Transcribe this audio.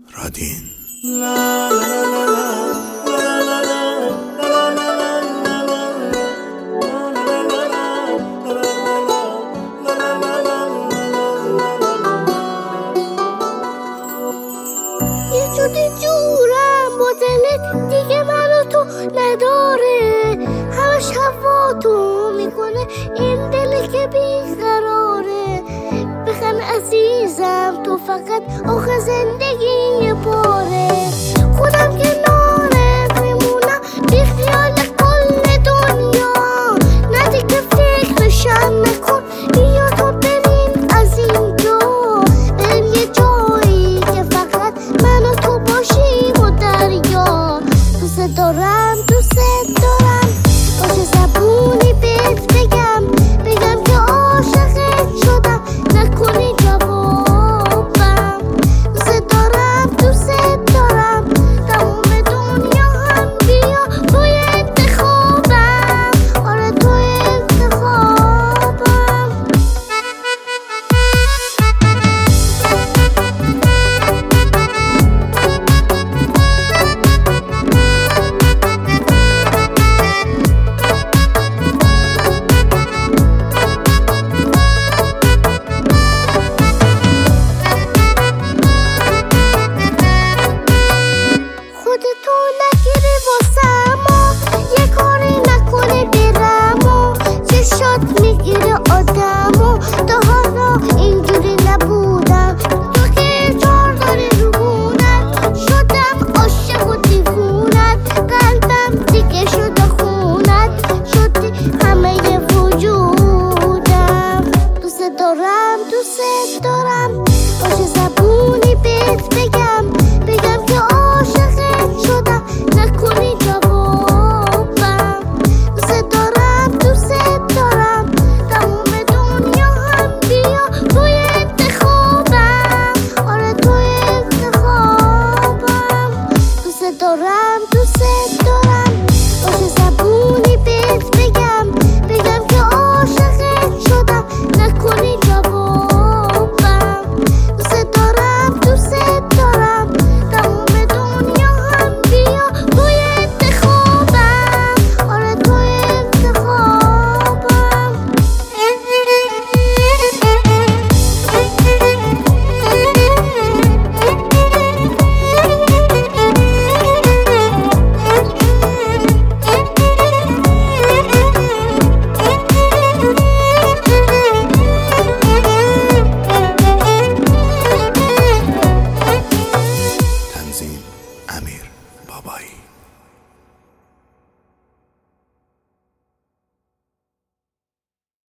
رادین. یه جوری جورم با دلت دیگه منو تو نداره، همش هوا تو میکنه این دلی که بیقراره. بخن عزیزم تو فقط آخه زندگی یه باره، خودم کنارت میمونم بی خیال کل دنیا. نه دیگه فکرشم نکن، بیا تو بریم از اینجا، بریم یه جایی که فقط من و تو باشیم و دریا. دوست دارم دوست دارم، باشه زبونی بهت بگم که عاشقت شدم، نکنی جوابم. دوست دارم تمام دنیا هم بیا توی انتخابم، آره توی انتخابم. خودتو نگیری واسم، یه کاری نکنی برم، چشات میگیره آدمو. تا حالا اینجوری نبودم، تو که جار داری رو گونت، شدم عاشق و دیوونت. قلبم دیگه شده خونت، شدی همه وجودم. دوست دارم باشه زبونی بهت بگم که عاشقت شدم، نکنی جوابم. دوست دارم تمام دنیا هم بیا توی انتخابم، آره توی انتخابم. دوست دارم باشه زبونی بهت بگم که عاشقت شدم، نکنی جوابم. دوست دارم تمام دنیا هم بیا توی انتخابم، آره توی تنظیم امیر.